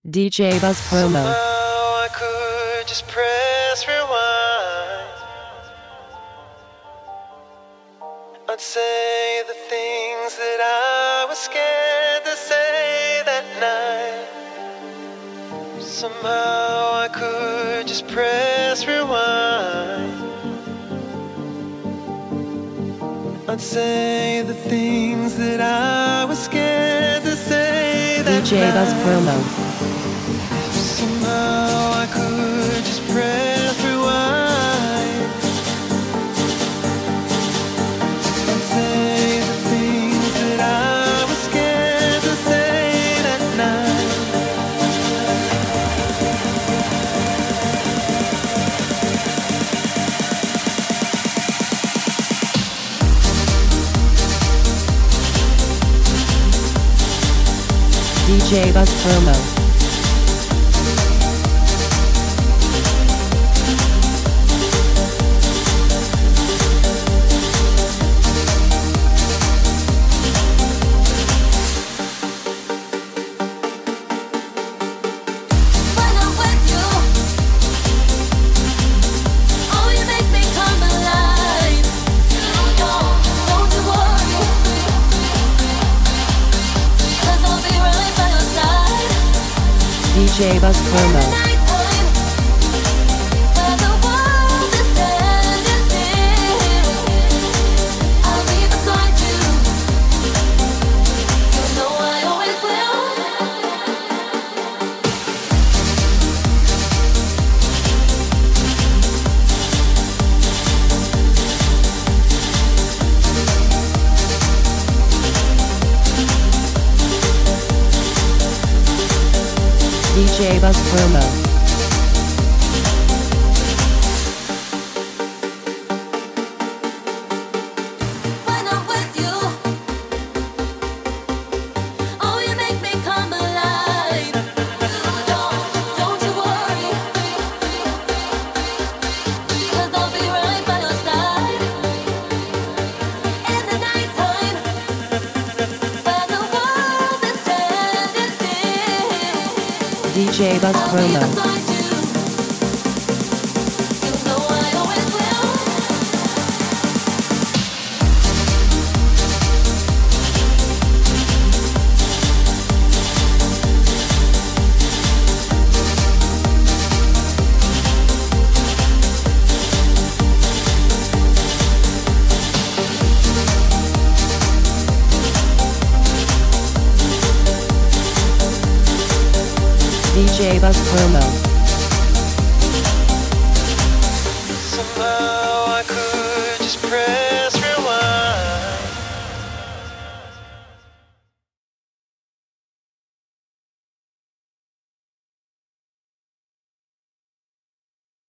DJ Buzz Promo. Somehow I could just press rewind. I'd say the things that I was scared to say that night. Somehow I could just press rewind. I'd say the things that I was scared to say that DJ night. Buzz Promo. Somehow I could just press rewind and say the things that I was scared to say that night. DJ Buzz Promo. DJ Buzz Promo. DJ Buzz Promo. DJ Buzz Promo. DJ Buzz Promo. Somehow